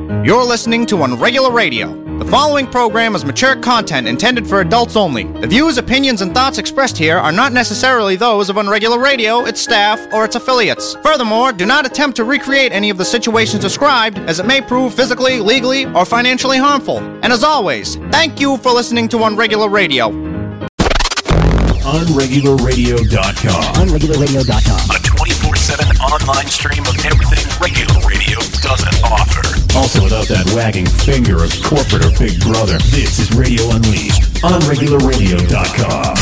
You're listening to Unregular Radio. The following program is mature content intended for adults only. The views, opinions, and thoughts expressed here are not necessarily those of Unregular Radio, its staff, or its affiliates. Furthermore, do not attempt to recreate any of the situations described, as it may prove physically, legally, or financially harmful. And as always, thank you for listening to Unregular Radio. UnregularRadio.com. UnregularRadio.com. A 24/7 online stream of everything Regular Radio doesn't offer. Also without that wagging finger of corporate or Big Brother. This is Radio Unleashed. UnregularRadio.com.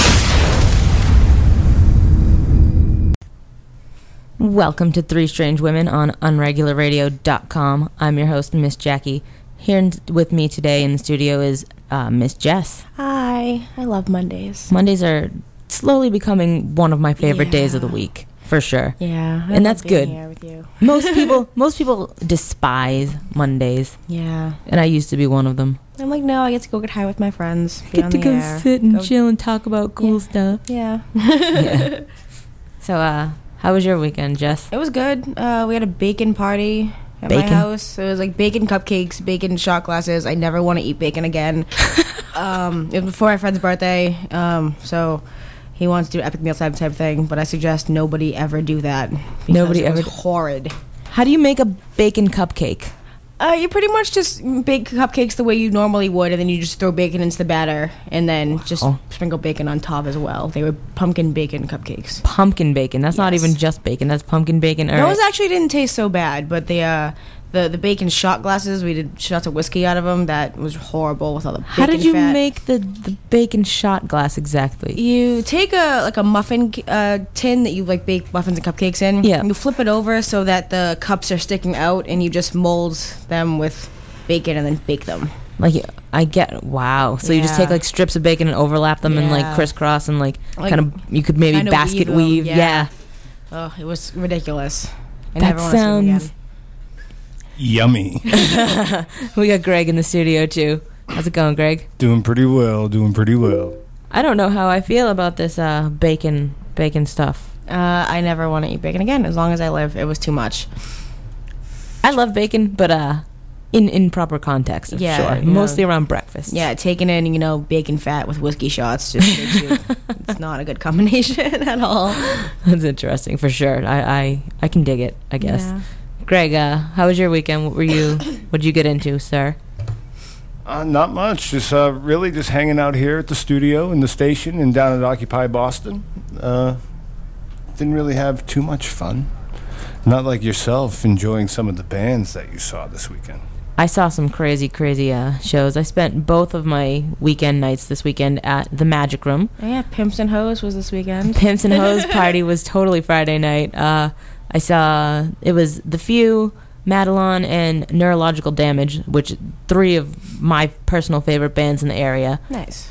Welcome to Three Strange Women on UnregularRadio.com. I'm your host, Miss Jackie. Here with me today in the studio is Miss Jess. Hi. I love Mondays. Mondays are slowly becoming one of my favorite days of the week, for sure. Yeah. And that's good. Here with you. Most people despise Mondays. Yeah. And I used to be one of them. I'm like, no, I get to go get high with my friends. Be Get on to the go air. sit and chill and talk about cool stuff. Yeah. Yeah. So, how was your weekend, Jess? It was good. We had a bacon party at Bacon? my house. It was like bacon cupcakes, bacon shot glasses. I never want to eat bacon again. It was before my friend's birthday. So he wants to do epic meal type thing, but I suggest nobody ever do that. Nobody it was ever- horrid. How do you make a bacon cupcake? You pretty much just bake cupcakes the way you normally would, and then you just throw bacon into the batter, and then just sprinkle bacon on top as well. They were pumpkin bacon cupcakes. Pumpkin bacon. That's not even just bacon. That's pumpkin bacon. All Those right. actually didn't taste so bad, but the bacon shot glasses, we did shots of whiskey out of them. That was horrible with all the bacon How did you fat. make the bacon shot glass exactly? You take a muffin tin that you like bake muffins and cupcakes in. Yeah. And you flip it over so that the cups are sticking out, and you just mold them with bacon and then bake them. Like, I get, wow. So you just take Yeah. like strips of bacon and overlap them and like Yeah. crisscross and like Like, kind of, you could maybe kinda basket weave weave. them, Yeah. Oh, it was ridiculous. I That never want to see them sounds- again. Yummy. We got Greg in the studio too. How's it going, Greg? Doing pretty well. I don't know how I feel about this bacon stuff. I never want to eat bacon again as long as I live. It was too much. I love bacon, but in proper context, Yeah, sure. you know. Mostly around breakfast. Yeah, taking in, bacon fat with whiskey shots just makes you, it's not a good combination at all. That's interesting for sure. I can dig it, I guess. Yeah. Greg, how was your weekend? What did you get into, sir? Not much. Just really just hanging out here at the studio in the station and down at Occupy Boston. Didn't really have too much fun. Not like yourself enjoying some of the bands that you saw this weekend. I saw some crazy shows. I spent both of my weekend nights this weekend at the Magic Room. Oh, yeah, Pimps and Hoes was this weekend. Pimps and Hoes party was totally Friday night. I saw, it was The Few, Madelon, and Neurological Damage, which 3 of my personal favorite bands in the area. Nice.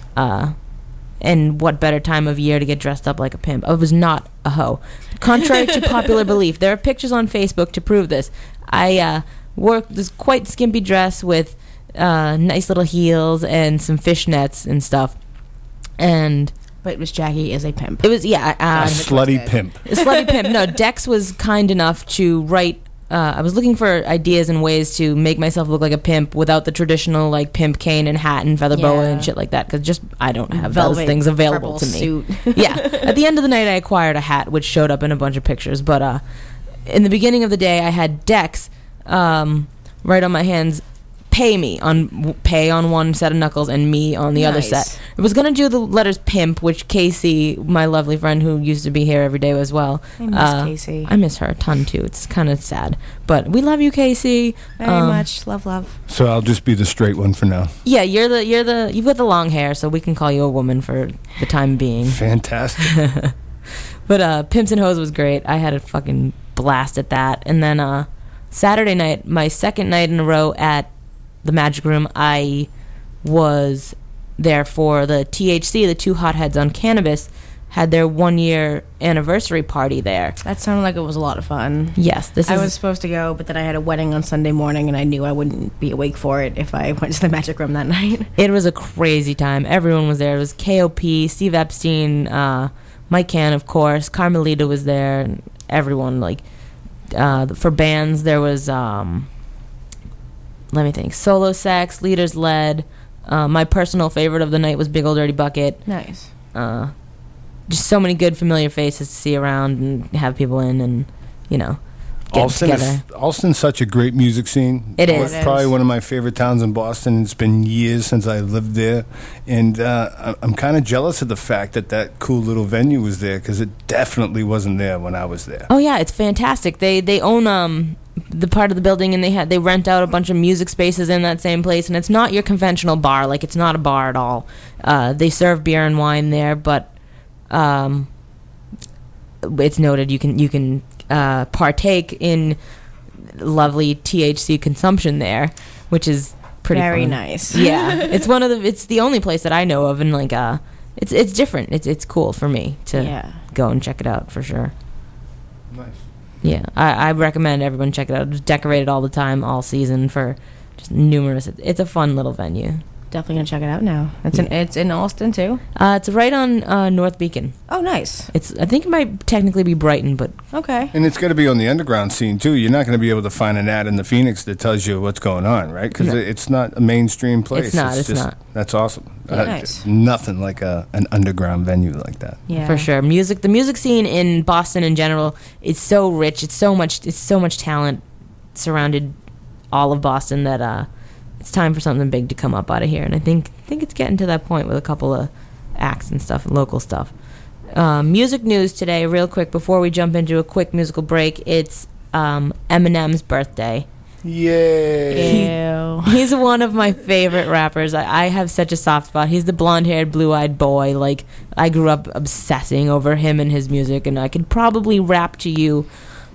And what better time of year to get dressed up like a pimp? I was not a hoe. Contrary to popular belief, there are pictures on Facebook to prove this. I wore this quite skimpy dress with nice little heels and some fishnets and stuff. And But Miss Jackie is a pimp. it was, yeah. A slutty pimp. A slutty pimp. No, Dex was kind enough to write. I was looking for ideas and ways to make myself look like a pimp without the traditional like pimp cane and hat and feather boa and shit like that. Because just I don't have those Velvet things available purple to me. suit. Yeah. At the end of the night, I acquired a hat which showed up in a bunch of pictures. But in the beginning of the day, I had Dex right on my hands. Pay on one set of knuckles and me on the other Nice. set. I was gonna do the letters pimp, which Casey, my lovely friend who used to be here every day as well. I miss Casey. I miss her a ton too. It's kind of sad, but we love you, Casey. Very much. Love. So I'll just be the straight one for now. Yeah, you've got the long hair, so we can call you a woman for the time being. Fantastic. But Pimps and Hoes was great. I had a fucking blast at that. And then Saturday night, my second night in a row at the Magic Room, I was there for the THC, the Two Hotheads on Cannabis, had their 1-year anniversary party there. That sounded like it was a lot of fun. Yes, I was supposed to go, but then I had a wedding on Sunday morning, and I knew I wouldn't be awake for it if I went to the Magic Room that night. It was a crazy time. Everyone was there. It was KOP, Steve Epstein, Mike Cann, of course. Carmelita was there. Everyone, like, for bands, there was let me think. Solo Sex, Leaders Led. My personal favorite of the night was Big Ol' Dirty Bucket. Nice. Just so many good familiar faces to see around and have people in, and get together. Alston's such a great music scene. It is. Probably one of my favorite towns in Boston. It's been years since I lived there, and I'm kind of jealous of the fact that cool little venue was there, because it definitely wasn't there when I was there. Oh yeah, it's fantastic. They own the part of the building, and they rent out a bunch of music spaces in that same place, and it's not your conventional bar. Like, it's not a bar at all. They serve beer and wine there, but it's noted you can partake in lovely THC consumption there, which is pretty very fun. nice. Yeah, it's the only place that I know of, and like it's different. It's cool for me to go and check it out for sure. Nice. Yeah, I recommend everyone check it out. It's decorated all the time, all season, for just numerous. It's a fun little venue. Definitely gonna check it out now. It's in Alston too. It's right on North Beacon. Oh, nice. I think it might technically be Brighton, but Okay. And it's got to be on the underground scene too. You're not going to be able to find an ad in the Phoenix that tells you what's going on, right? Because it's not a mainstream place. It's not. It's not. That's awesome. Nice. Nothing like an underground venue like that. Yeah. for sure, the music scene in Boston in general is so rich. It's so much talent surrounded all of Boston that it's time for something big to come up out of here, and I think it's getting to that point with a couple of acts and stuff, and local stuff. Music news today, real quick, before we jump into a quick musical break. It's Eminem's birthday. Yay! Ew. He's one of my favorite rappers. I have such a soft spot. He's the blonde-haired, blue-eyed boy. Like, I grew up obsessing over him and his music, and I could probably rap to you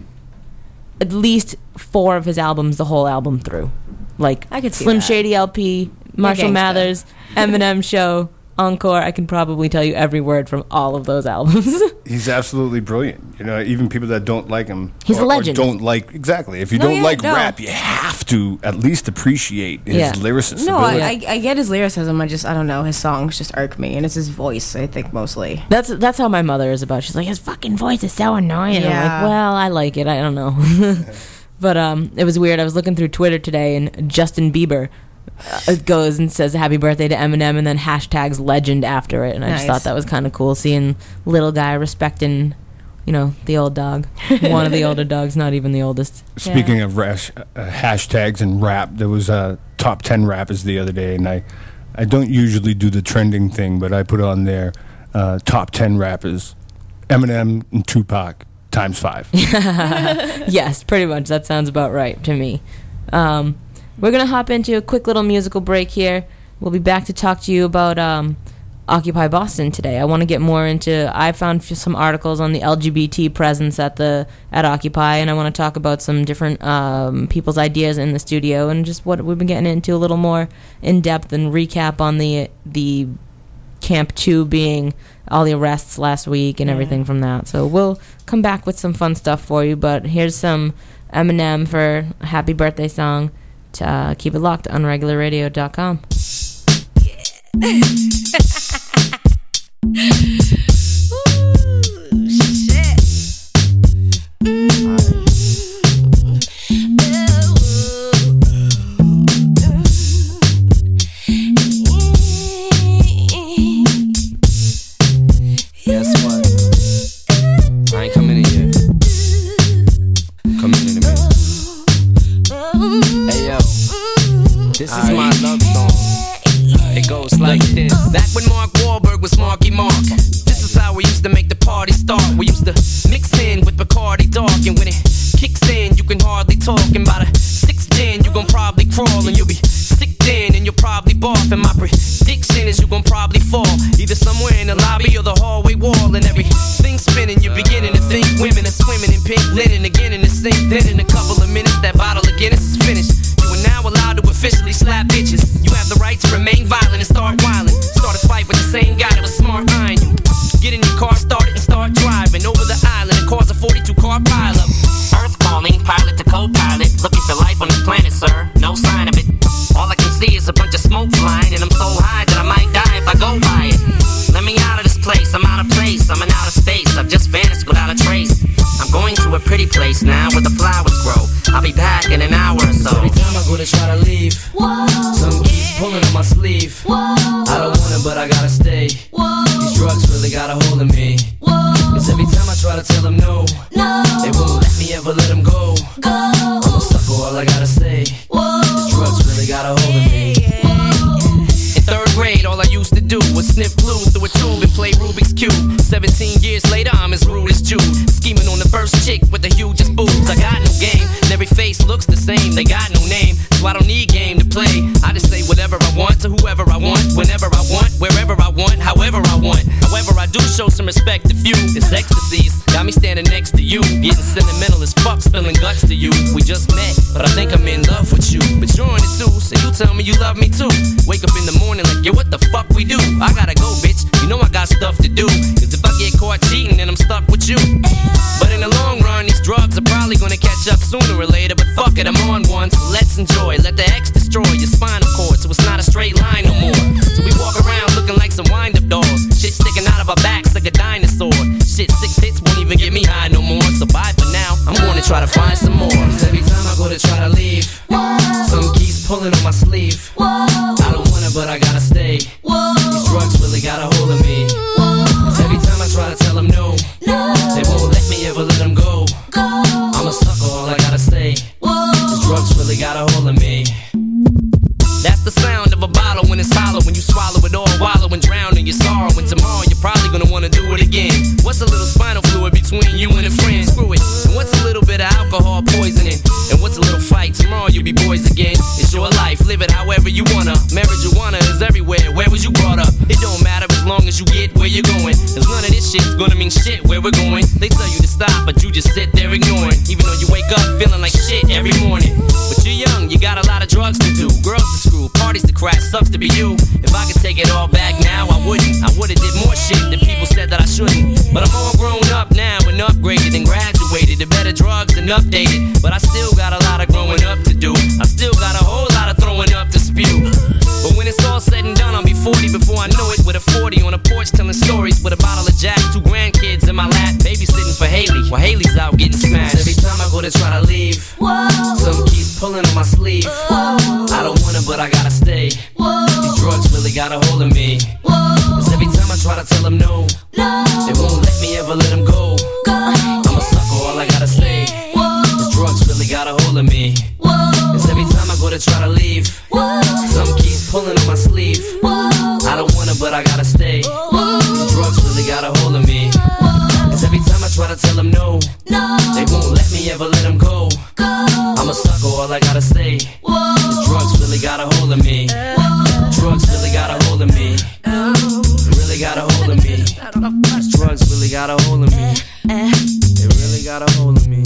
at least 4 of his albums, the whole album through. Like, I could see Slim that. Shady LP, Marshall gangsta. Mathers, Eminem Show, Encore. I can probably tell you every word from all of those albums. He's absolutely brilliant. Even people that don't like him, He's a legend. Or don't like exactly. If you No, don't yeah, like no. rap, you have to at least appreciate his lyricist No, ability. I get his lyricism. I don't know. His songs just irk me, and it's his voice, I think, mostly. That's how my mother is about. She's like, his fucking voice is so annoying. I'm Yeah. like, well, I like it. I don't know. But it was weird. I was looking through Twitter today, and Justin Bieber goes and says happy birthday to Eminem, and then hashtags legend after it. And I just Nice. thought that was kind of cool, seeing little guy respecting, the old dog. One of the older dogs, not even the oldest. Speaking of hashtags and rap, there was a top 10 rappers the other day, and I don't usually do the trending thing, but I put on there top 10 rappers, Eminem and Tupac times 5. Yes, pretty much. That sounds about right to me. We're going to hop into a quick little musical break here. We'll be back to talk to you about Occupy Boston today. I want to get more into... I found some articles on the LGBT presence at Occupy, and I want to talk about some different people's ideas in the studio, and just what we've been getting into a little more in depth, and recap on the Camp 2 being all the arrests last week and everything from that. So we'll come back with some fun stuff for you, but here's some Eminem for a happy birthday song. To keep it locked on regularradio.com. Guess what? I ain't coming in yet. Coming in a minute. Hey yo, this is my love song. It goes like this. Back when Mark Wahlberg was Marky Mark, this is how we used to make the party start. We used to mix in with Bacardi Dark, and when it kicks in, you can hardly talk. And by the 6th gin, you gon' probably crawl, and you'll be sick then, and you'll probably barf. And my prediction is you gon' probably fall, either somewhere in the lobby or the hallway wall. And everything's spinning, you're beginning to think women are swimming in pink linen again in the sink. Then in a couple of minutes, that bottle of Guinness is finished. You are now allowed to officially slap bitches. You have the right to remain violent and start whiling. Start a fight with the same guy that was smart eyeing you. Get in your car, start it, and start driving over the island and cause a 42-car pileup. Earth calling, pilot to co-pilot, looking for life on this planet, sir. No sign of it. All I can see is a bunch of smoke flying, and I'm so high that I might die if I go by it. Let me out of this place, I'm out of place, I'm in outer space. I've just vanished without a trace. going to a pretty place now where the flowers grow. I'll be back in an hour or so. Every time I go to try to leave. Some keeps pulling on my sleeve. I don't wanna, but I gotta stay. These drugs really got a hold of me. Cause every time I try to tell them no, they won't let me ever let them go. I'm a sucker, all I gotta say. These drugs really got a hold of me. In third grade, all I used to do was sniff glue through a tube and play Rubik's Cube. 17 years later, I'm as rude as Jude. Scheming on the first chick with the hugest boobs. I got no game, and every face looks the same. They got no name, so I don't need game to play. I just say whatever I want to whoever I want, whenever I want, wherever I want, however I want. However, I do show some respect to few. It's ecstasies, got me standing next to you. Getting sentimental as fuck, spilling guts to you. We just met, but I think I'm in love with you. But you're on it too, so you tell me you love me too. Wake up in the morning like, yo, what the fuck we do? I gotta go, bitch, you know I got stuff to do. Cause if I get caught cheating, then I'm stuck with you. But in the long run, these drugs are probably gonna catch up sooner or later. But fuck it, I'm on one, so let's enjoy. Let the X destroy your spinal cord, so it's not a straight line no more. So we walk around looking like some wind-up dolls. Shit sticking out of our backs like a dinosaur. Shit, 6 hits won't even get me high no more. So bye for now, I'm gonna try to find some more. Cause every time I go to try to leave, some keys pulling on my sleeve. I don't wanna, but I gotta stay. These drugs really got a hold of me. Cause every time I try to tell them no, they won't let me ever let them go. I'm a sucker, all I gotta say. These drugs really got a hold of me. That's the sound of a bottle when it's hollow. When you swallow it all, wallow and drown in your sorrow. And tomorrow you're probably gonna wanna do it again. What's a little spinal fluid between you and a friend? Screw it. And what's a little bit of alcohol poisoning? And what's a little fight? Tomorrow you'll be boys again. It's your life, live it however you wanna. Marijuana is everywhere, where was you brought up? It don't matter as long as you get where you're going. Cause none of this shit's gonna mean shit where we're going. They tell you to stop, but you just sit there ignoring. Even though you wake up feeling like shit every morning. But you're young, you got a lot of drugs to do. Girls to screw, parties to crash, sucks to be you. If I could take it all back now, I wouldn't. I would've did more shit that people said that I shouldn't. But I'm all grown up now and upgraded and graduated to better drugs and updated. But I still got a lot of growing up to do. I still got a whole lot of throwing up to spew. But when it's all said and done, I'll be 40 before I know it. With a 40 on a porch telling stories with a bottle of Jack, 2 grandkids in my lap, babysitting for Haley while Haley's out getting smashed. Every time I go to try to leave, some keys pulling on my sleeve. I don't wanna, but I gotta stay. These drugs really got a hold of me. Cause every time I try to tell them no, they won't let me ever let them go. I'm a sucker, all I gotta say. These drugs really got a hold of me. Cause every time I go to try to leave, some keys pulling on my sleeve. I don't wanna, but I gotta stay. These drugs really got a hold of me. Cause every time I try to tell them no, they won't let me ever let them go. I'm a sucker, all I gotta say. These drugs really got a hold of me. Drugs really got a hold of me. Really got a hold of me. These drugs really got a hold of me. They really got a hold of me.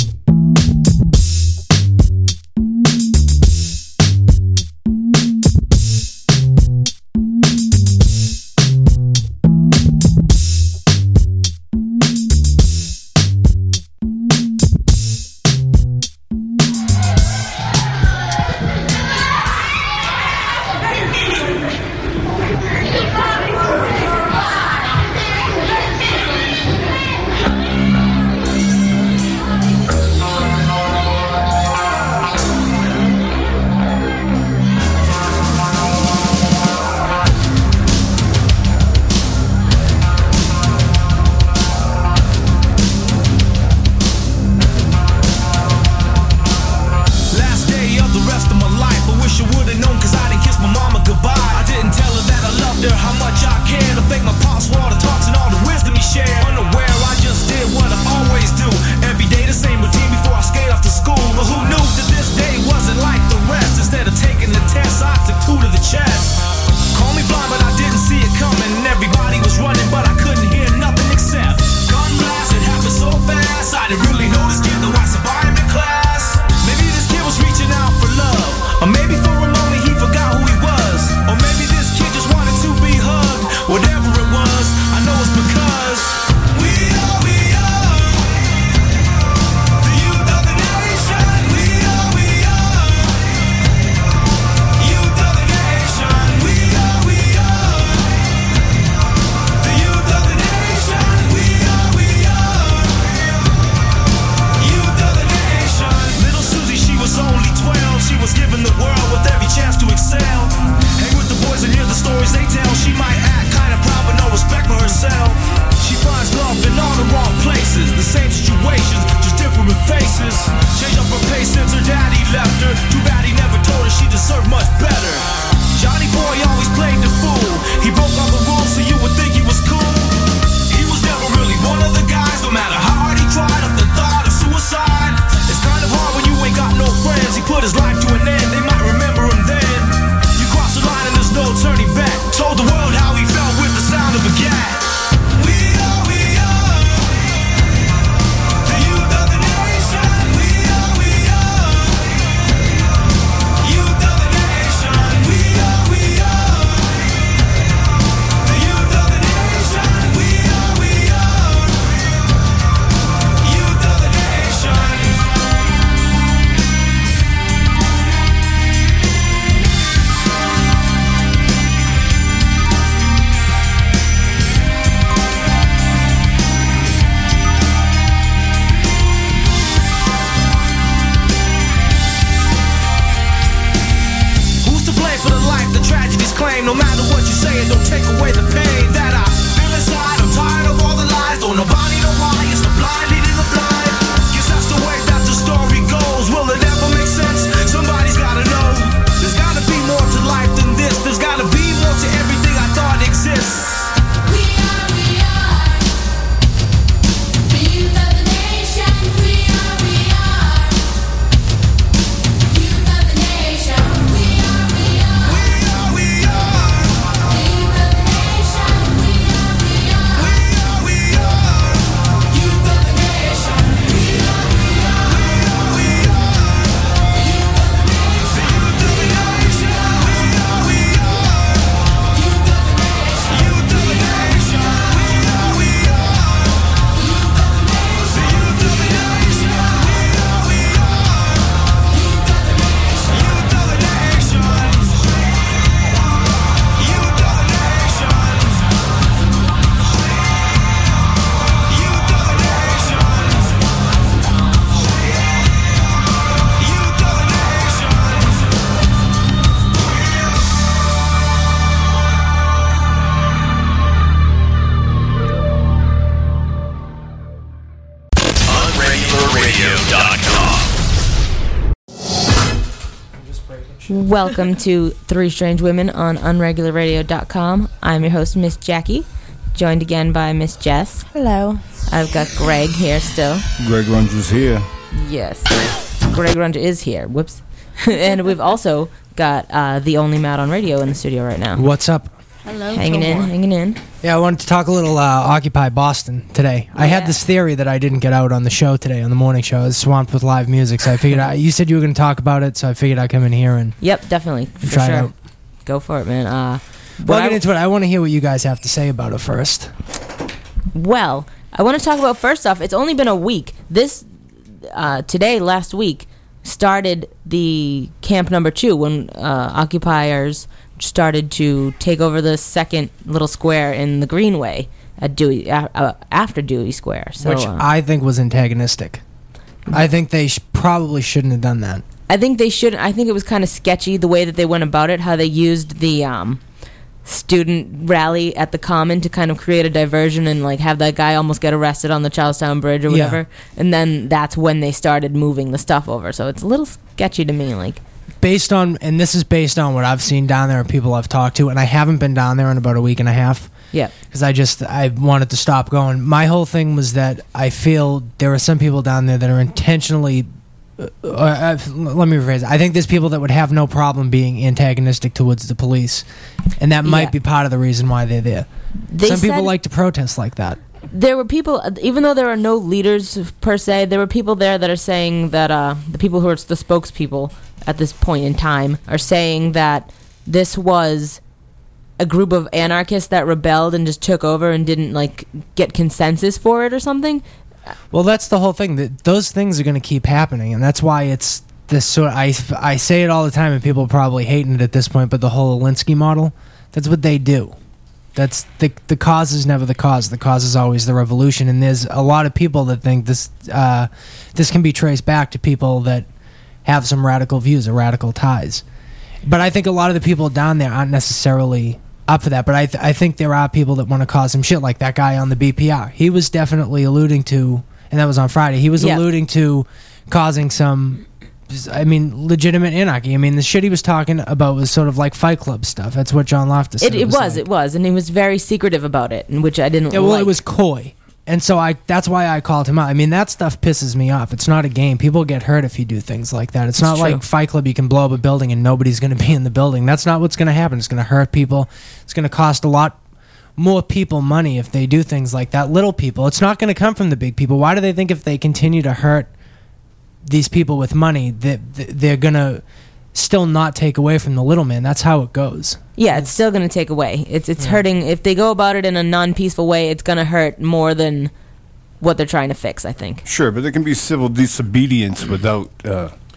flame. No matter what you say, it don't take away the pain that I feel inside. I'm tired of all the lies. Don't nobody know why. It's the blind leading the blind. Guess that's the way that the story goes. Will it ever make sense? Somebody's gotta know. There's gotta be more to life than this. There's gotta be more to everything I thought exists. Welcome to Three Strange Women on UnregularRadio.com. I'm your host, Miss Jackie, joined again by Miss Jess. Hello. I've got Greg here still. Greg Runger's here. Yes. Greg Runger is here. Whoops. And we've also got the only Matt on radio in the studio right now. What's up? Hello. Hanging in. Yeah, I wanted to talk a little Occupy Boston today. I had this theory that I didn't get out on the show today, on the morning show. I was swamped with live music, so I figured you said you were going to talk about it, so I figured I'd come in here and Yep, definitely. For try sure. it out. Go for it, man. Well, I'll get into it. I want to hear what you guys have to say about it first. Well, I want to talk about, first off, it's only been a week. This, last week, started the Camp Number 2 when occupiers started to take over the second little square in the Greenway at Dewey, after Dewey Square. So, which I think was antagonistic. I think they probably shouldn't have done that. I think they should. I think it was kind of sketchy the way that they went about it, how they used the student rally at the Common to kind of create a diversion and like have that guy almost get arrested on the Charlestown Bridge or whatever. Yeah. And then that's when they started moving the stuff over. So it's a little sketchy to me, like. Based on, and this is based on what I've seen down there and people I've talked to, and I haven't been down there in about a week and a half. Yeah. Because I wanted to stop going. My whole thing was that I feel there are some people down there that are intentionally, let me rephrase it. I think there's people that would have no problem being antagonistic towards the police, and that might be part of the reason why they're there. Some people like to protest like that. There were people, even though there are no leaders per se, there were people there that are saying that the people who are the spokespeople at this point in time are saying that this was a group of anarchists that rebelled and just took over and didn't like get consensus for it or something. Well, that's the whole thing. That those things are going to keep happening, and that's why it's this sort of, I say it all the time, and people are probably hating it at this point, but the whole Alinsky model, that's what they do. That's the cause is never the cause. The cause is always the revolution, and there's a lot of people that think this can be traced back to people that have some radical views or radical ties. But I think a lot of the people down there aren't necessarily up for that. But I think there are people that want to cause some shit, like that guy on the BPR. He was definitely alluding to, and that was on Friday, he was alluding to causing some, legitimate anarchy. I mean, the shit he was talking about was sort of like Fight Club stuff. That's what John Loftus said. It was, and he was very secretive about it, which I didn't like. Well, it was coy. And so that's why I called him out. I mean, that stuff pisses me off. It's not a game. People get hurt if you do things like that. It's not true. Like Fight Club, you can blow up a building and nobody's going to be in the building. That's not what's going to happen. It's going to hurt people. It's going to cost a lot more people money if they do things like that. Little people. It's not going to come from the big people. Why do they think if they continue to hurt these people with money that they're going to still not take away from the little man? That's how it goes. Yeah, it's still going to take away. It's hurting. If they go about it in a non-peaceful way, it's going to hurt more than what they're trying to fix, I think. Sure, but there can be civil disobedience without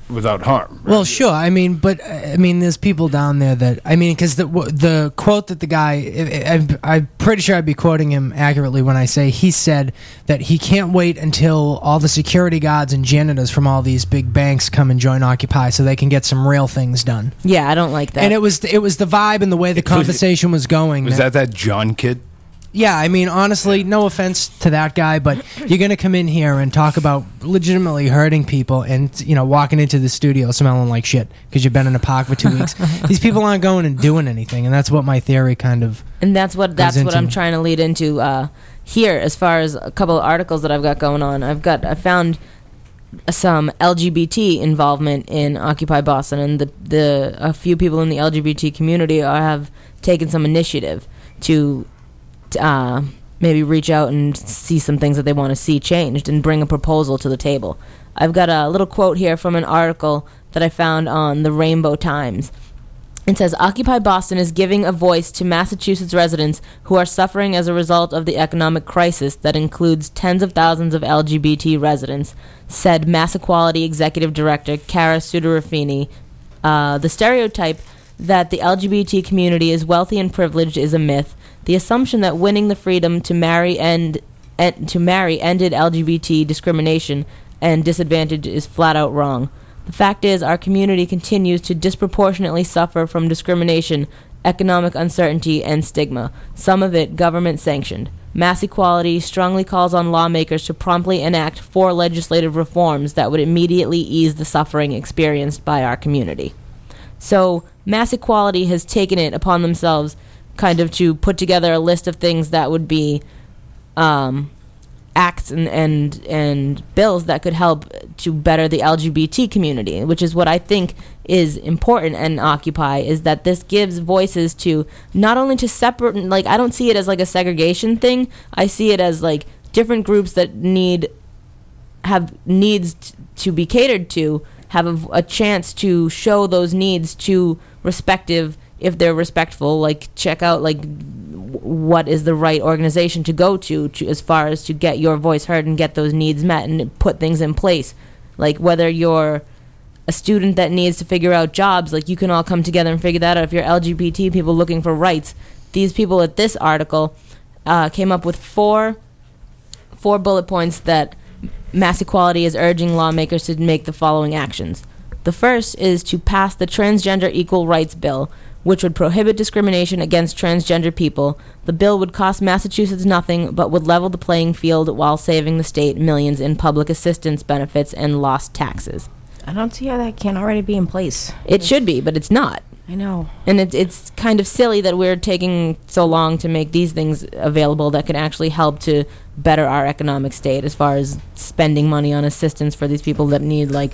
without harm. Right? Well, sure. I mean, but I mean, there's people down there that because the quote that the guy, I'm pretty sure I'd be quoting him accurately when I say he said that he can't wait until all the security guards and janitors from all these big banks come and join Occupy so they can get some real things done. Yeah, I don't like that. And it was the vibe and the way the conversation was going. Was that John kid? Yeah, I mean, honestly, no offense to that guy, but you're going to come in here and talk about legitimately hurting people and, walking into the studio smelling like shit because you've been in a park for 2 weeks. These people aren't going and doing anything, and that's what my theory kind of And that's what I'm trying to lead into here as far as a couple of articles that I've got going on. I found some LGBT involvement in Occupy Boston, and a few people in the LGBT community have taken some initiative to maybe reach out and see some things that they want to see changed and bring a proposal to the table. I've got a little quote here from an article that I found on the Rainbow Times. It says, Occupy Boston is giving a voice to Massachusetts residents who are suffering as a result of the economic crisis that includes tens of thousands of LGBT residents, said Mass Equality Executive Director Cara Sudarafini. The stereotype that the LGBT community is wealthy and privileged is a myth. The assumption that winning the freedom to marry ended LGBT discrimination and disadvantage is flat out wrong. The fact is, our community continues to disproportionately suffer from discrimination, economic uncertainty, and stigma, some of it government-sanctioned. Mass Equality strongly calls on lawmakers to promptly enact 4 legislative reforms that would immediately ease the suffering experienced by our community. So, Mass Equality has taken it upon themselves kind of to put together a list of things that would be acts and bills that could help to better the LGBT community, which is what I think is important in Occupy, is that this gives voices to not only to separate, like, I don't see it as like a segregation thing. I see it as like different groups that have needs to be catered to, have a chance to show those needs to respective, if they're respectful, like check out like what is the right organization to go to as far as to get your voice heard and get those needs met and put things in place. Like whether you're a student that needs to figure out jobs, like you can all come together and figure that out. If you're LGBT people looking for rights, these people at this article came up with four bullet points that Mass Equality is urging lawmakers to make the following actions. The first is to pass the Transgender Equal Rights Bill, which would prohibit discrimination against transgender people. The bill would cost Massachusetts nothing, but would level the playing field while saving the state millions in public assistance benefits and lost taxes. I don't see how that can't already be in place. It should be, but it's not. I know. And it's kind of silly that we're taking so long to make these things available that can actually help to better our economic state as far as spending money on assistance for these people that need, like,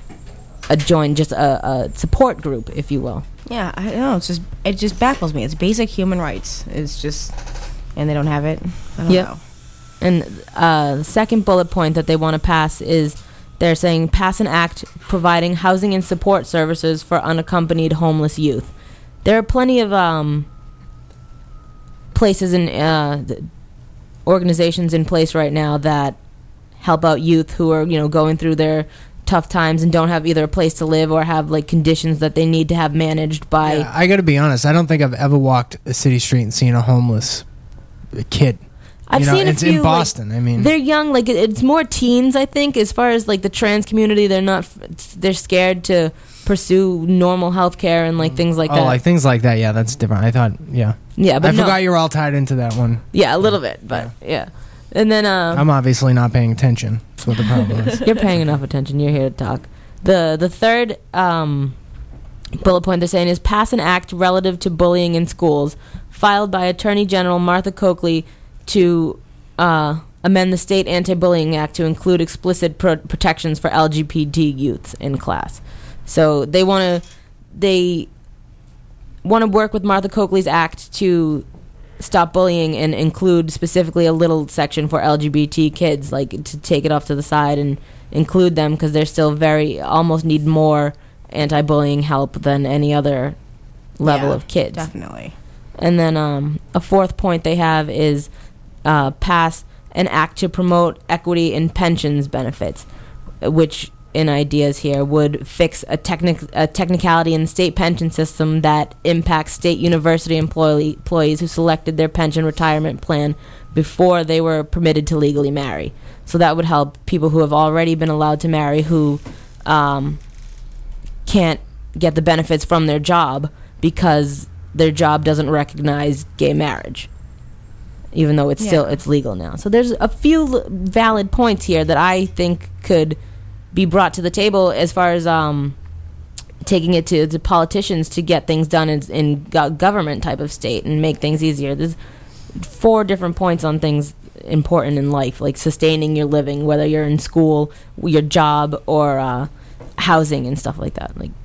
a support group, if you will. Yeah, I know. It just baffles me. It's basic human rights. It's just, and they don't have it. I don't know. And the second bullet point that they want to pass is they're saying pass an act providing housing and support services for unaccompanied homeless youth. There are plenty of places and organizations in place right now that help out youth who are, going through their tough times and don't have either a place to live or have like conditions that they need to have managed by. Yeah, I gotta be honest, I don't think I've ever walked a city street and seen a homeless kid. I've seen a few in Boston. Like, I mean, they're young. Like it's more teens, I think. As far as like the trans community, they're scared to pursue normal health care and like things like that. Oh, like things like that. Yeah, that's different. I thought, yeah, but I forgot you were all tied into that one. Yeah, a little bit, but yeah. And then I'm obviously not paying attention. That's what the problem is. You're paying enough attention. You're here to talk. The third bullet point they're saying is pass an act relative to bullying in schools, filed by Attorney General Martha Coakley to amend the State Anti-Bullying Act to include explicit protections for LGBT youths in class. So they want to work with Martha Coakley's act to stop bullying and include specifically a little section for LGBT kids, like to take it off to the side and include them because they're still almost need more anti-bullying help than any other level of kids. Definitely. And then a fourth point they have is pass an act to promote equity in pensions benefits, which in ideas here would fix a technicality in the state pension system that impacts state university employees who selected their pension retirement plan before they were permitted to legally marry. So that would help people who have already been allowed to marry who can't get the benefits from their job because their job doesn't recognize gay marriage, even though it's legal now. So there's a few valid points here that I think could be brought to the table as far as taking it to politicians to get things done in government type of state and make things easier. There's 4 different points on things important in life, like sustaining your living, whether you're in school, your job, or housing and stuff like that. Like,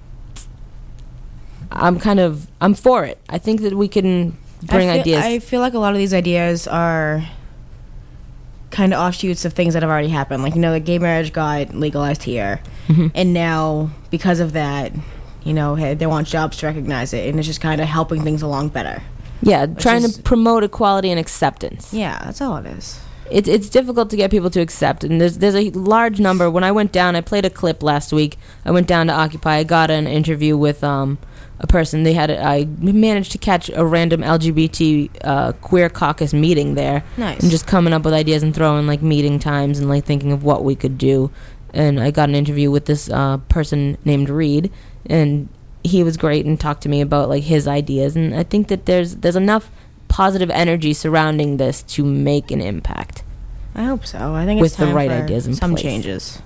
I'm for it. I think that we can bring ideas. I feel like a lot of these ideas are kind of offshoots of things that have already happened. Like, the gay marriage got legalized here, and now because of that, they want jobs to recognize it, and it's just kind of helping things along better. Yeah, trying to promote equality and acceptance. Yeah, that's all it is. It's difficult to get people to accept, and there's a large number. When I went down, I played a clip last week. I went down to Occupy. I got an interview with a person. I managed to catch a random LGBT queer caucus meeting there. Nice. And just coming up with ideas and throwing like meeting times and like thinking of what we could do. And I got an interview with this person named Reed, and he was great and talked to me about like his ideas. And I think that there's enough positive energy surrounding this to make an impact. I hope so. I think it's with time the right for ideas and some changes.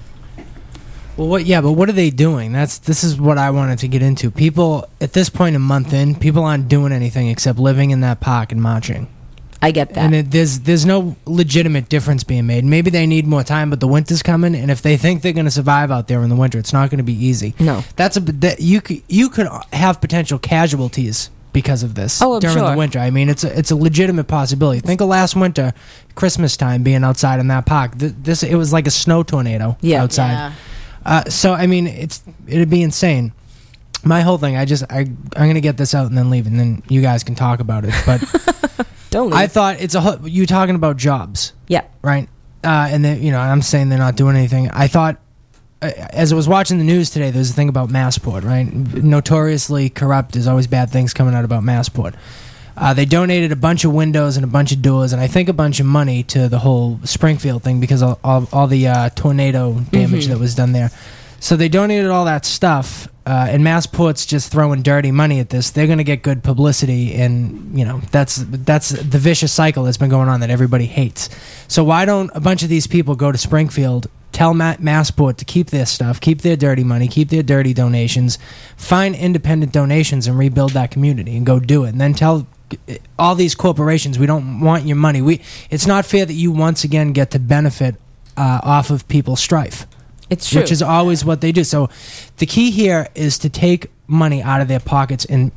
Well, what are they doing? This is what I wanted to get into. People at this point, a month in, people aren't doing anything except living in that park and marching. I get that. And there's no legitimate difference being made. Maybe they need more time, but the winter's coming, and if they think they're going to survive out there in the winter, it's not going to be easy. No. You could have potential casualties because of this during the winter. I mean, it's a legitimate possibility. Think of last winter, Christmas time, being outside in that park. It was like a snow tornado outside. Yeah. So I mean, it'd be insane. My whole thing, I'm going to get this out and then leave, and then you guys can talk about it. But don't leave. I thought you talking about jobs. Yeah. Right. And then, I'm saying they're not doing anything. I thought, as I was watching the news today, there's a thing about Massport, right? Notoriously corrupt. There's always bad things coming out about Massport. They donated a bunch of windows and a bunch of doors, and I think a bunch of money to the whole Springfield thing because of all the tornado damage that was done there. So they donated all that stuff, and Massport's just throwing dirty money at this. They're going to get good publicity, and that's the vicious cycle that's been going on that everybody hates. So why don't a bunch of these people go to Springfield, tell Massport to keep their stuff, keep their dirty money, keep their dirty donations, find independent donations and rebuild that community and go do it, and then tell all these corporations, we don't want your money. It's not fair that you once again get to benefit off of people's strife. It's true. Which is always what they do. So the key here is to take money out of their pockets and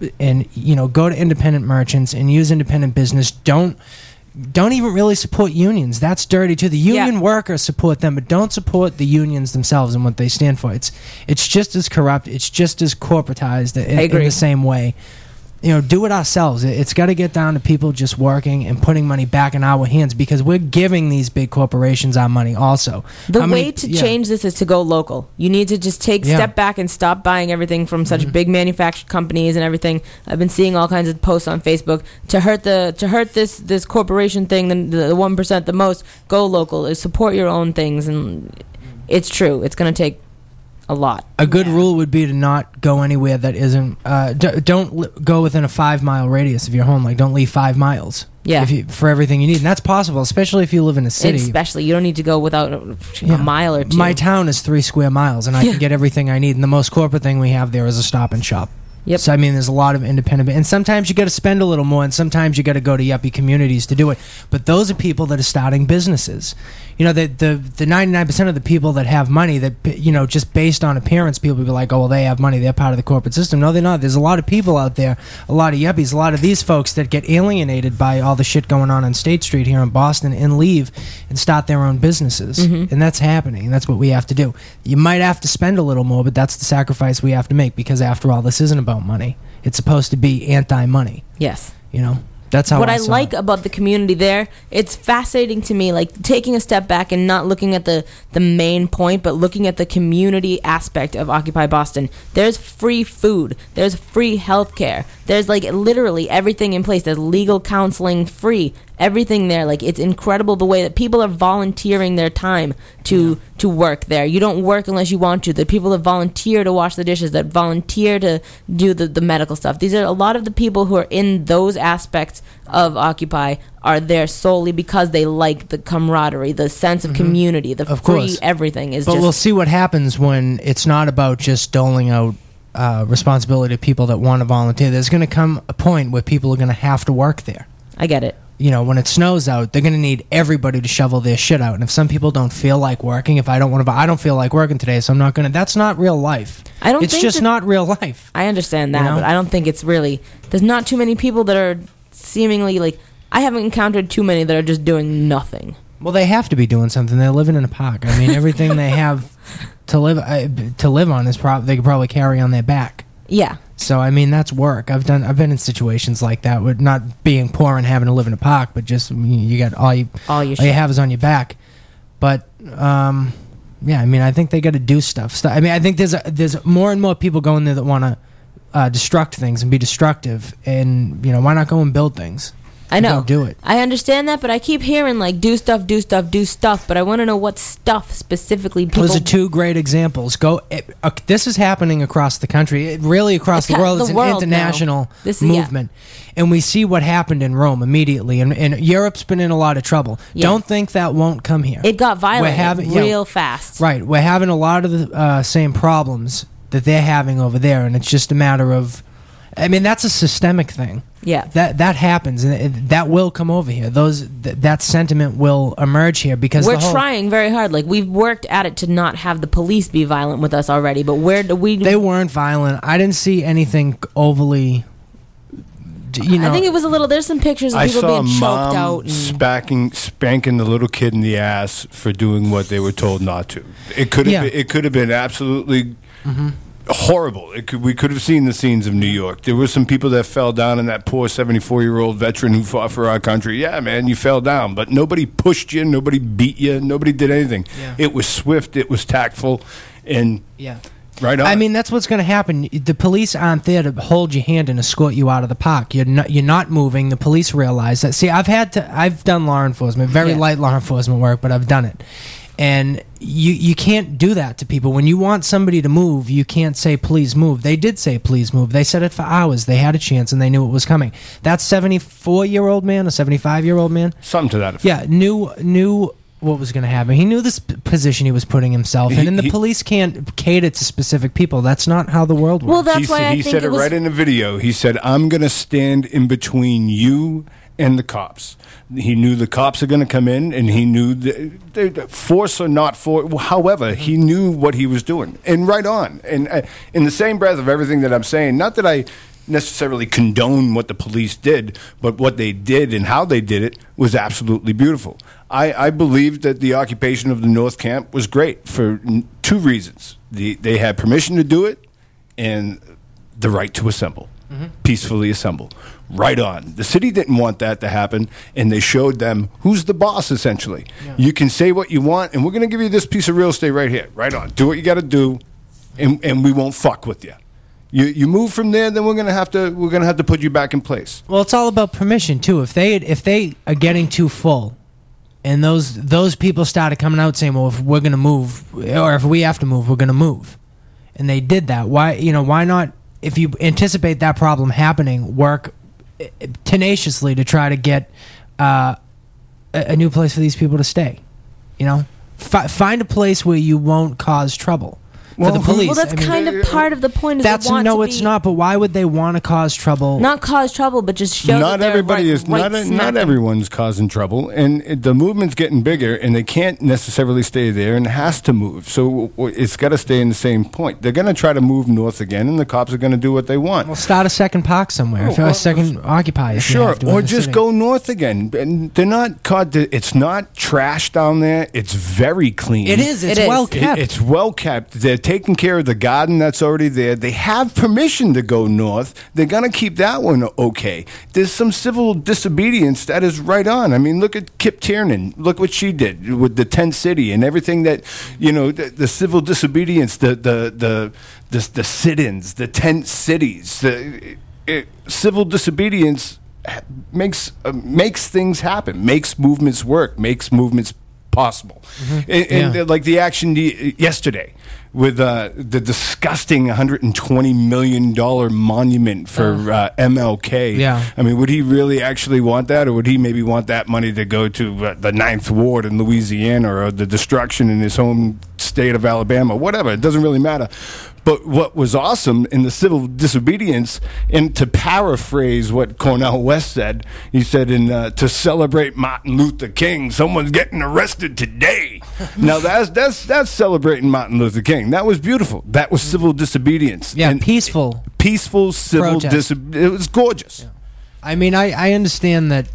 go to independent merchants and use independent business. Don't even really support unions. That's dirty too. The union workers support them, but don't support the unions themselves and what they stand for. It's just as corrupt. It's just as corporatized in the same way. Do it ourselves. It's got to get down to people just working and putting money back in our hands because we're giving these big corporations our money also. The way to change this is to go local. You need to just step back and stop buying everything from such big manufactured companies and everything. I've been seeing all kinds of posts on Facebook to hurt this corporation thing, the 1% the most. Go local. Support your own things, and it's true. It's going to take a lot. A good rule would be to not go anywhere that isn't. Don't go within a 5-mile radius of your home. Like, don't leave 5 miles. Yeah. For everything you need, and that's possible, especially if you live in a city. Especially, you don't need to go without a mile or two. My town is 3 square miles, and I can get everything I need. And the most corporate thing we have there is a Stop and Shop. Yep. So, I mean, there's a lot of independent... And sometimes you got to spend a little more, and sometimes you got to go to yuppie communities to do it. But those are people that are starting businesses. The 99% of the people that have money that, just based on appearance, people will be like, oh, well, they have money. They're part of the corporate system. No, they're not. There's a lot of people out there, a lot of yuppies, a lot of these folks that get alienated by all the shit going on State Street here in Boston and leave and start their own businesses. And that's happening, and that's what we have to do. You might have to spend a little more, but that's the sacrifice we have to make because, after all, this isn't about money. It's supposed to be anti-money. Yes. That's how what I saw like it. about the community there. It's fascinating to me, like taking a step back and not looking at the main point, but looking at the community aspect of Occupy Boston. There's free food. There's free healthcare. There's like literally everything in place. There's legal counseling, free everything there. Like it's incredible the way that people are volunteering their time to work there. You don't work unless you want to. The people that volunteer to wash the dishes, that volunteer to do the medical stuff. These are a lot of the people who are in those aspects of Occupy are there solely because they like the camaraderie, the sense of community, the Of free course. everything is But just we'll see what happens when it's not about just doling out responsibility to people that want to volunteer. There's going to come a point where people are going to have to work there. I get it. You know, when it snows out, they're going to need everybody to shovel their shit out. And if some people don't feel like working, if I don't feel like working today, so I'm not going to. That's not real life. It's think just that- not real life. I understand that, You know? but I don't think it's really. There's not too many people that are seemingly like. I haven't encountered too many that are just doing nothing. Well, they have to be doing something. They're living in a park. I mean, everything they have to live on is they could probably carry on their back. Yeah. So I mean, that's work. I've been in situations like that with not being poor and having to live in a park, but just you got all you have is on your back. But yeah, I mean, I think they got to do stuff. I mean, I think there's more and more people going there that want to destruct things and be destructive, and why not go and build things? I know. Don't do it. I understand that, but I keep hearing like do stuff, but I want to know what stuff specifically people. Those are two great examples. This is happening across the country, really across the world. It's an international movement, and we see what happened in Rome immediately. And Europe's been in a lot of trouble. Yeah. Don't think that won't come here. It got violent real fast. Right, we're having a lot of the same problems that they're having over there, and it's just a matter of. I mean, that's a systemic thing. Yeah, that happens, and that will come over here. That sentiment will emerge here because we're trying very hard. Like we've worked at it to not have the police be violent with us already. But where do we? They weren't violent. I didn't see anything overly. I think it was a little. There's some pictures of people being choked out, and spanking the little kid in the ass for doing what they were told not to. It could have been absolutely. Horrible. We could have seen the scenes of New York. There were some people that fell down, and that poor 74-year-old veteran who fought for our country. Yeah, man, you fell down, but nobody pushed you, nobody beat you, nobody did anything. Yeah. It was swift, it was tactful, and right on. I mean, that's what's going to happen. The police aren't there to hold your hand and escort you out of the park. You're not moving. The police realize that. See, I've done law enforcement, very light law enforcement work, but I've done it. And you can't do that to people. When you want somebody to move, you can't say, please move. They did say, please move. They said it for hours. They had a chance, and they knew it was coming. That 74-year-old man, a 75-year-old man? Something to that effect. Yeah, knew what was going to happen. He knew this position he was putting himself in, and the police can't cater to specific people. That's not how the world works. Well, that's why I think he said it right in the video. He said, I'm going to stand in between you and the cops. He knew the cops are going to come in, and he knew the force or not force. However, he knew what he was doing, and right on. And in the same breath of everything that I'm saying, not that I necessarily condone what the police did, but what they did and how they did it was absolutely beautiful. I believe that the occupation of the North Camp was great for two reasons. They had permission to do it, and the right to assemble. Peacefully assemble. Right on. The city didn't want that to happen, and they showed them who's the boss, essentially. Yeah. You can say what you want, and we're going to give you this piece of real estate right here. Right on. Do what you got to do, and we won't fuck with you. You move from there, then we're going to have to put you back in place. Well, it's all about permission too. If they are getting too full, and those people started coming out saying, well, if we're going to move, or if we have to move, we're going to move, and they did that. Why not? If you anticipate that problem happening, work tenaciously to try to get a new place for these people to stay. Find a place where you won't cause trouble for the police. Well, that's kind of part of the point. It's not. But why would they want to cause trouble? Not cause trouble, but just show. Not everybody is. Not everyone's causing trouble, and the movement's getting bigger, and they can't necessarily stay there, and it has to move. So it's got to stay in the same point. They're going to try to move north again, and the cops are going to do what they want. Well, start a second park somewhere. A second Occupy. Sure, or just go north again. And they're not caught. It's not trash down there. It's very clean. It is. It's well kept. It's well kept. They're taking care of the garden that's already there. They have permission to go north. They're going to keep that one okay. There's some civil disobedience that is right on. I mean, look at Kip Tiernan. Look what she did with the tent city and everything that, the civil disobedience, the sit-ins, the tent cities, civil disobedience makes things happen, makes movements work, makes movements possible. And like the action yesterday with the disgusting $120 million monument for MLK. Yeah. I mean, would he really actually want that, or would he maybe want that money to go to the 9th Ward in Louisiana, or the destruction in his home state of Alabama? Whatever, it doesn't really matter. But what was awesome in the civil disobedience, and to paraphrase what Cornel West said, he said, to celebrate Martin Luther King, someone's getting arrested today. Now that's celebrating Martin Luther King. That was beautiful. That was civil disobedience. Yeah, and peaceful civil disobedience. It was gorgeous. Yeah. I mean, I understand that.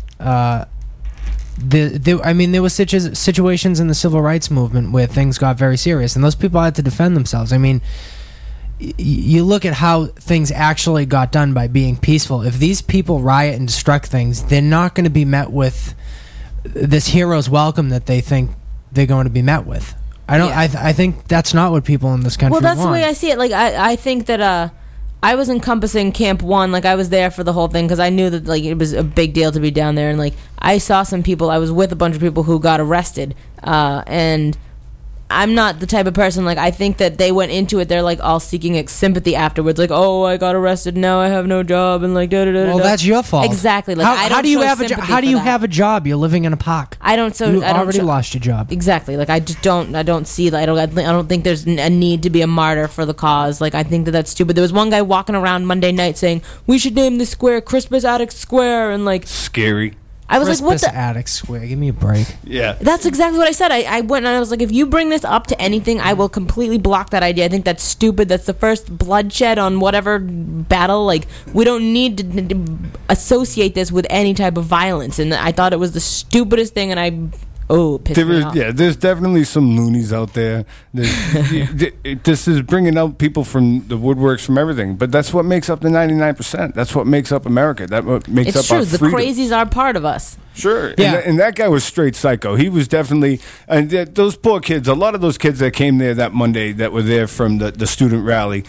There were situations in the civil rights movement where things got very serious, and those people had to defend themselves. I mean, you look at how things actually got done by being peaceful. If these people riot and destruct things, they're not going to be met with this hero's welcome that they think they're going to be met with. I think that's not what people in this country want. Well, that's the way I see it. Like, I think that I was encompassing Camp 1. Like, I was there for the whole thing because I knew that, like, it was a big deal to be down there. And, like, I saw some people. I was with a bunch of people who got arrested. And I'm not the type of person, like, I think that they went into it, they're, like, all seeking sympathy afterwards. Like, oh, I got arrested, now I have no job, and, like, da-da-da-da. Well, that's your fault. Exactly. Like, how do you have a job? You're living in a park. You already lost your job. Exactly. Like, I don't see that. I don't think there's a need to be a martyr for the cause. Like, I think that that's stupid. There was one guy walking around Monday night saying, we should name this square Crispus Attucks Square, and, like... Scary. I was like, what the... Attucks Square, give me a break. Yeah. That's exactly what I said. I went and I was like, if you bring this up to anything, I will completely block that idea. I think that's stupid. That's the first bloodshed on whatever battle. Like, we don't need to associate this with any type of violence. And I thought it was the stupidest thing, and pissed me off. Yeah, there's definitely some loonies out there. This is bringing out people from the woodworks, from everything. But that's what makes up the 99%. That's what makes up America. That's what makes up our freedom. It's true. The crazies are part of us. Sure. Yeah. And that guy was straight psycho. He was definitely... And those poor kids, a lot of those kids that came there that Monday that were there from the student rally,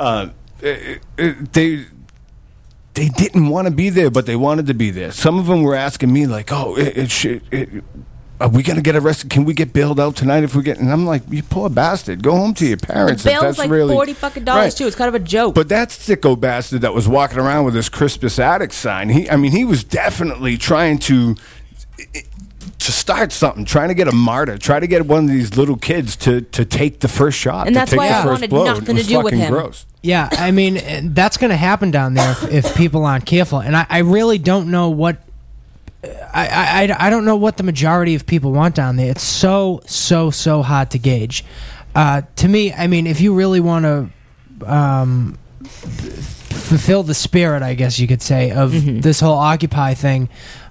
they didn't want to be there, but they wanted to be there. Some of them were asking me, like, are we going to get arrested? Can we get bailed out tonight if we get... And I'm like, you poor bastard. Go home to your parents. The bail was like $40 fucking dollars, too. It's kind of a joke. But that sicko bastard that was walking around with his Crispus Attucks sign, he was definitely trying to start something, trying to get a martyr, try to get one of these little kids to take the first shot. And that's take why the I first wanted blow. nothing to do with him. Gross. Yeah, I mean, that's going to happen down there if people aren't careful. And I really don't know what... I don't know what the majority of people want down there. It's so hard to gauge. To me, I mean, if you really want to fulfill the spirit, I guess you could say, of this whole Occupy thing,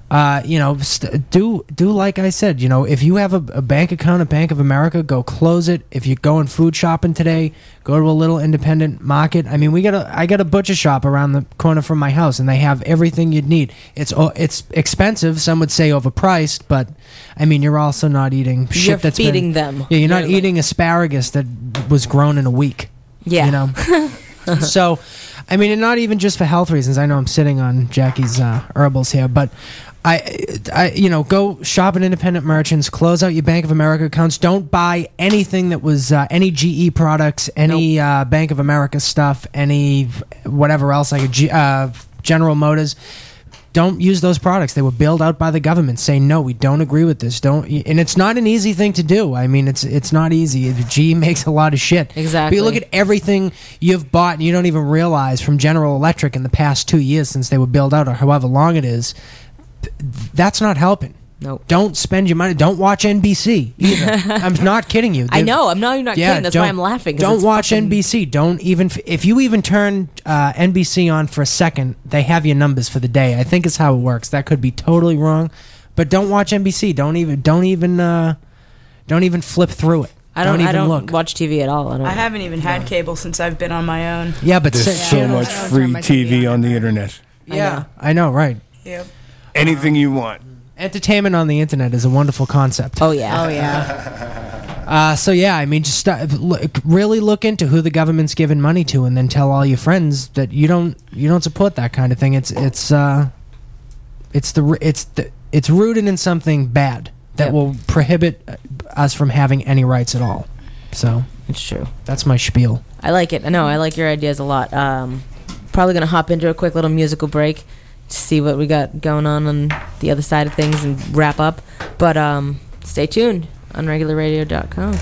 do like I said. If you have a bank account at Bank of America, go close it. If you're going food shopping today, go to a little independent market. I mean, I got a butcher shop around the corner from my house, and they have everything you'd need. It's expensive. Some would say overpriced, but I mean, you're also not eating shit you're that's feeding them. Yeah, you're not eating asparagus that was grown in a week. Yeah. So, I mean, and not even just for health reasons. I know I'm sitting on Jackie's herbals here, but I go shop at independent merchants, close out your Bank of America accounts. Don't buy anything that was any GE products, any Bank of America stuff, any whatever else, like General Motors. Don't use those products. They were bailed out by the government. Say, no, we don't agree with this. And it's not an easy thing to do. I mean, it's not easy. GE makes a lot of shit. Exactly. But you look at everything you've bought and you don't even realize from General Electric in the past 2 years since they were bailed out, or however long it is, that's not helping. Nope. Don't spend your money. Don't watch NBC either. I'm not kidding you. I know. I'm not kidding. That's why I'm laughing. Don't watch NBC. Don't even... If you even turn NBC on for a second, they have your numbers for the day. I think it's how it works. That could be totally wrong, but don't watch NBC. Don't even flip through it. I don't even look. watch TV at all. I haven't even had cable since I've been on my own. Yeah, but There's so much free TV on the internet. Yeah, I know, right? Yep. Anything you want. Entertainment on the internet is a wonderful concept. Oh yeah. Oh yeah. So yeah, I mean, just really look into who the government's giving money to, and then tell all your friends that you don't support that kind of thing. It's rooted in something bad that will prohibit us from having any rights at all. So It's true. that's my spiel. I like it. No, I like your ideas a lot. Probably gonna hop into a quick little musical break to see what we got going on the other side of things and wrap up. But stay tuned on regularradio.com.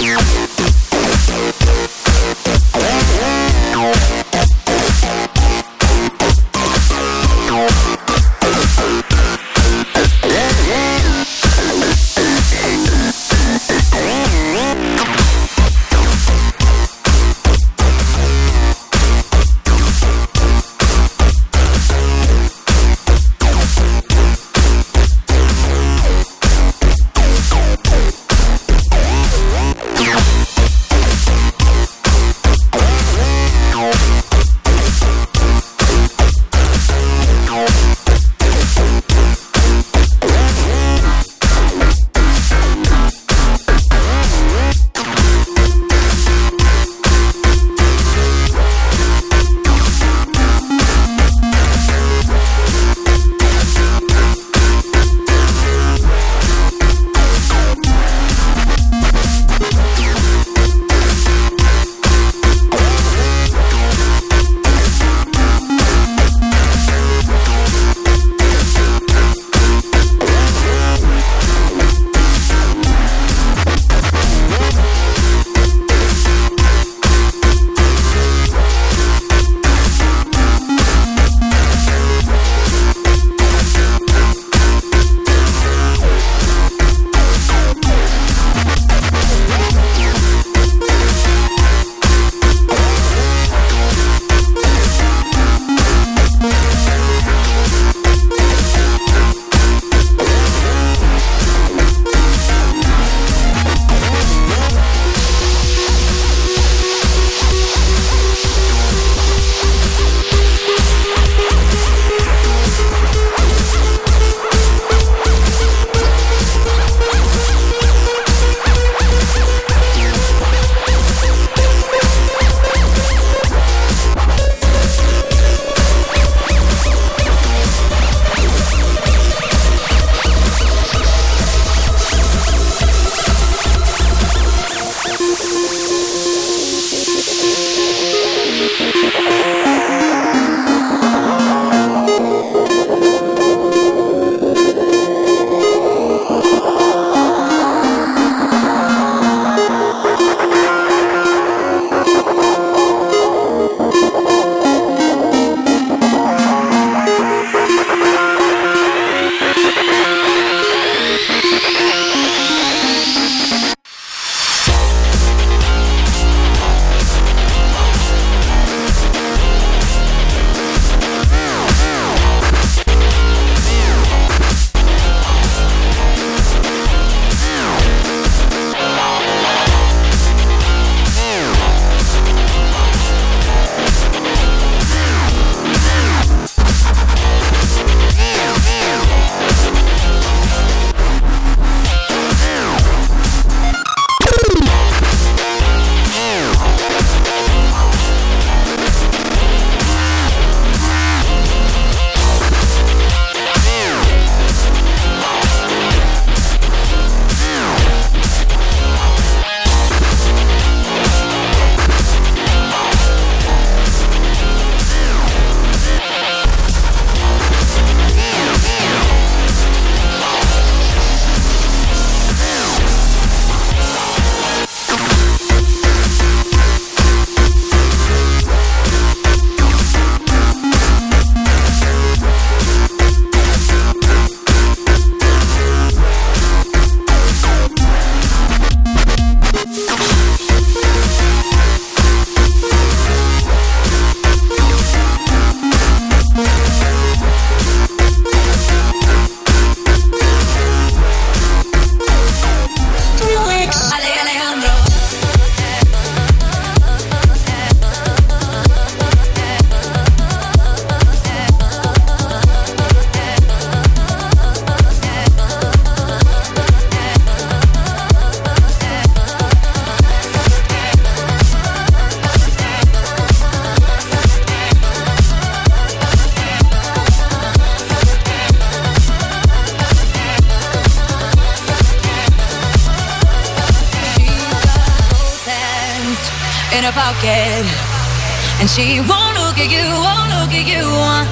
in her pocket. And she won't look at you, won't look at you.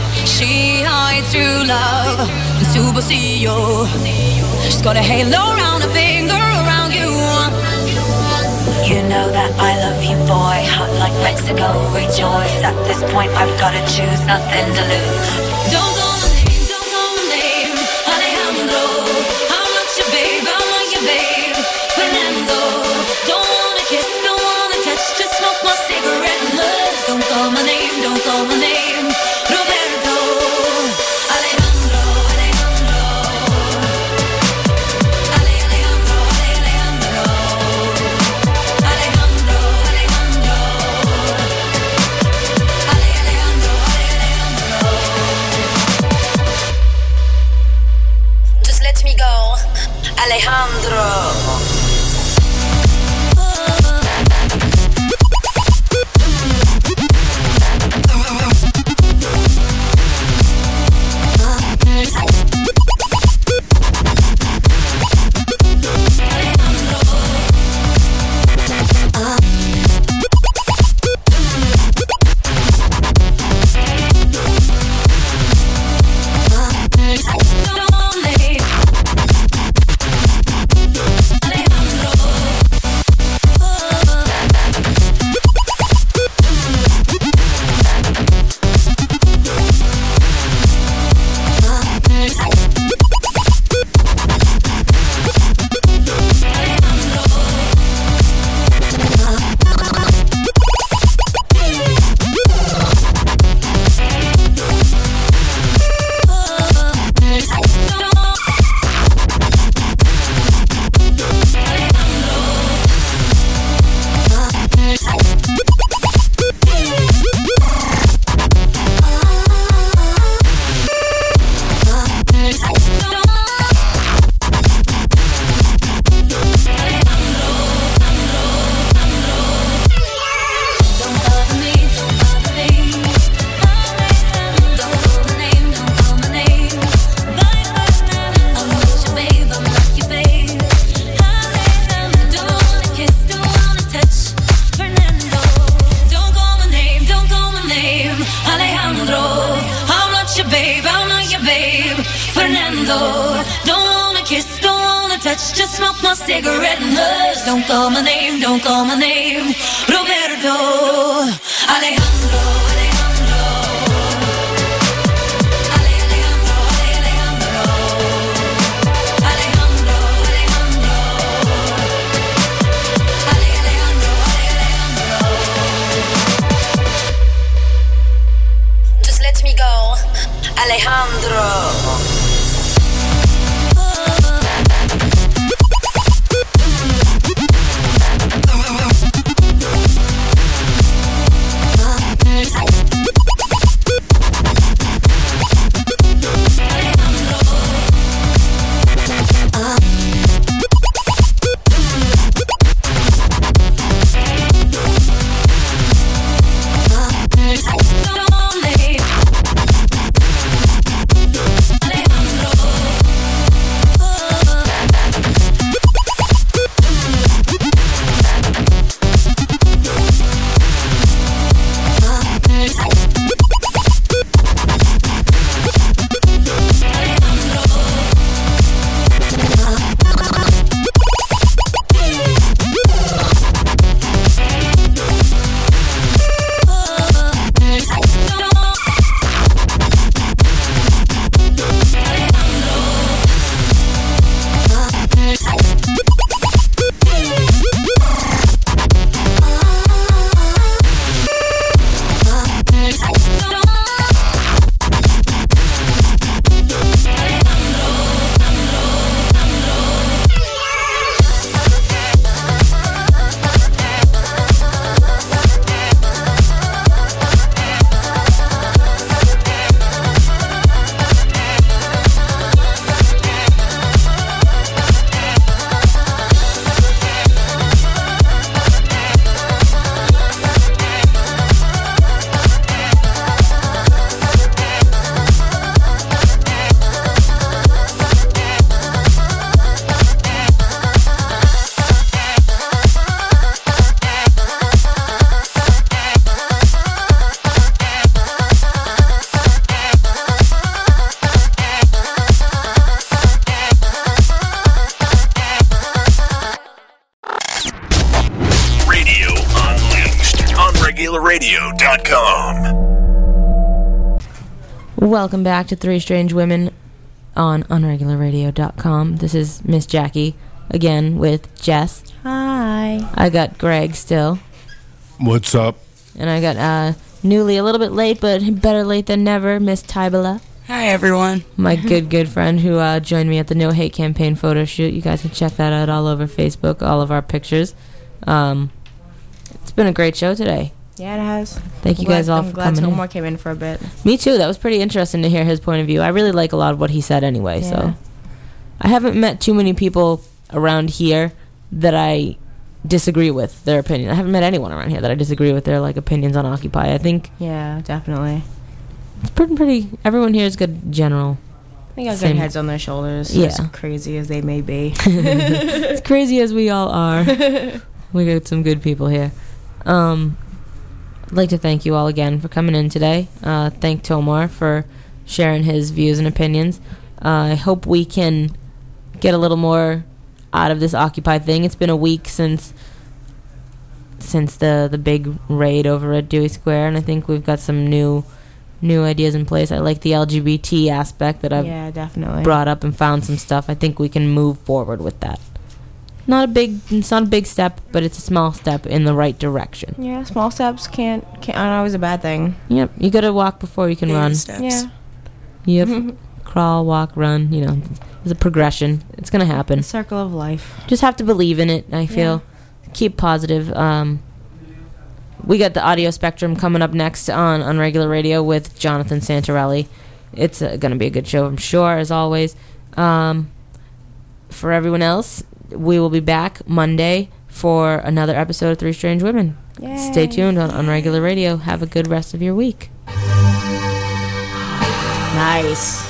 She hides true love and superstition. She's got a halo around her finger around you. Mexico, rejoice. At this point I've gotta choose, nothing to lose. Don't call my name, don't call my name, Alejandro. I'm not your babe, I'm not your babe, Fernando. Don't wanna kiss, don't wanna touch, just smoke my cigarette and hush. Don't call my name, don't call my name, Roberto. Alejandro, Alejandro. Alejandro, Alejandro. Alejandro, Alejandro. Alejandro, Alejandro. Just let me go, Alejandro. Just smoke my cigarette and hush. Don't call my name, don't call my name, Roberto. Alejandro, Alejandro. Alejandro, Alejandro. Alejandro, Alejandro. Alejandro, Alejandro. Just let me go, Alejandro. OnRegularRadio.com. Welcome back to Three Strange Women on OnRegularRadio.com. This is Miss Jackie again with Jess. Hi. I got Greg still. What's up? And I got newly a little bit late, but better late than never, Miss Tybala. Hi, everyone. My good friend who joined me at the No Hate Campaign photo shoot. You guys can check that out all over Facebook, all of our pictures. It's been a great show today. Yeah, it has. Thank you guys all for coming in. I'm glad Tomar came in for a bit. Me too. That was pretty interesting to hear his point of view. I really like a lot of what he said anyway. Yeah. So I haven't met too many people around here that I disagree with their opinion. I haven't met anyone around here that I disagree with their opinions on Occupy. I think Yeah, definitely. it's pretty. Everyone here is good general. I think I've got Same. heads on their shoulders. Yeah. As crazy as they may be. As crazy as we all are, we got some good people here. I'd like to thank you all again for coming in today. Thank Tomar for sharing his views and opinions. I hope we can get a little more out of this Occupy thing. It's been a week since the big raid over at Dewey Square, and I think we've got some new ideas in place. I like the LGBT aspect that I've Yeah, definitely. brought up and found some stuff. I think we can move forward with that. It's not a big step, but it's a small step in the right direction. Yeah, small steps aren't always a bad thing. Yep, you gotta walk before you can Baby run. steps. Yeah. Yep, crawl, walk, run. There's a progression. It's gonna happen. The circle of life. Just have to believe in it. I feel. Keep positive. We got the Audio Spectrum coming up next on Unregular Radio with Jonathan Santarelli. It's gonna be a good show, I'm sure, as always. For everyone else, we will be back Monday for another episode of Three Strange Women. Yay. Stay tuned on Unregular Radio. Have a good rest of your week. Nice.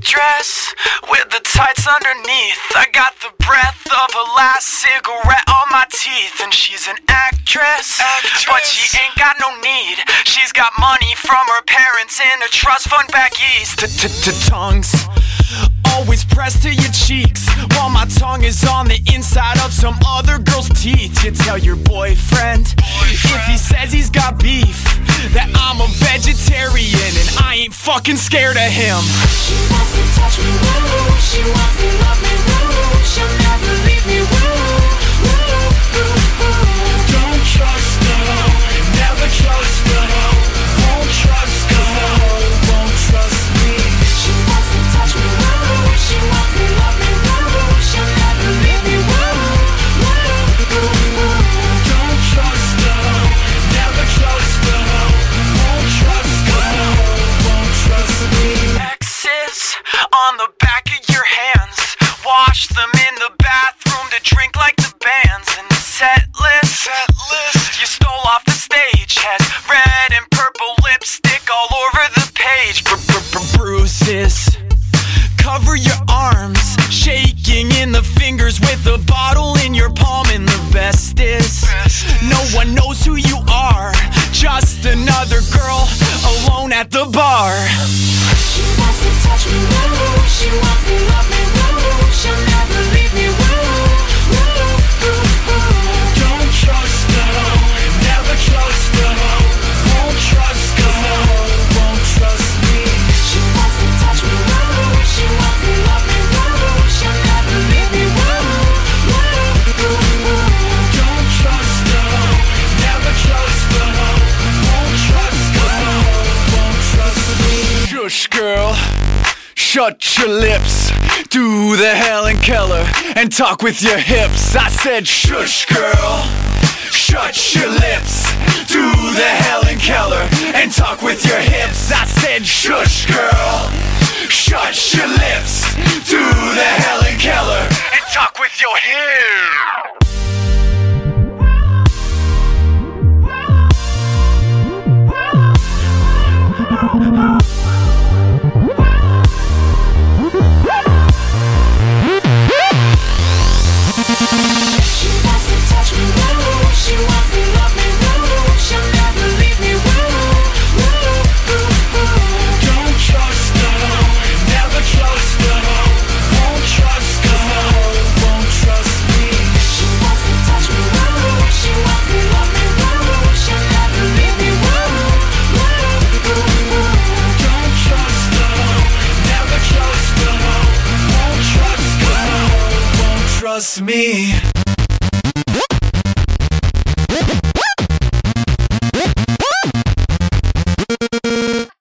dress with the tights underneath. I got the breath of a last cigarette on my teeth. And she's an actress, but she ain't got no need. She's got money from her parents in a trust fund back east. Tongues always pressed to your cheeks, while my tongue is on the inside of some other girl's teeth. You tell your boyfriend, if he says he's got beef, that I'm a vegetarian and I ain't fucking scared of him. She wants to touch me, woo. She wants to love me, woo. She'll never leave me, woo. Don't trust her, never trust her. Won't trust her, won't trust me. She wants to touch me, woo. She wants to love me, woo. She'll never leave me, woo. Don't trust her, never trust her. Won't trust her, won't trust me. X's on the back of your hands, wash them in the bathroom to drink like the bands. And the set list you stole off the stage has red and purple lipstick all over the page. Bruises cover your arms, shaking in the fingers with a bottle in your palm. And the best is, no one knows who you are, just another girl alone at the bar. She wants to touch me, woo. She wants to love me, woo. She'll never leave me, woo. Don't trust her, never trust her. Won't trust her, won't trust me. She wants to touch me, woo. She wants to love me, woo. She'll never leave me, woo. Don't trust her, never trust her. Won't trust her, won't trust me. Shush, girl, shut your lips. Do the Helen Keller and talk with your hips. I said, shush, girl, shut your lips. Do the Helen Keller and talk with your hips. I said, shush, girl, shut your lips. Do the Helen Keller and talk with your hips. She wants to touch me, woo. She wants to love me, woo. She'll never leave me, woo. Don't trust her, never trust her. Won't trust her, won't trust me. She wants to touch me, woo. She wants to love me, woo. She'll never leave me, woo. Don't trust her, never trust her. Won't trust her, won't trust me.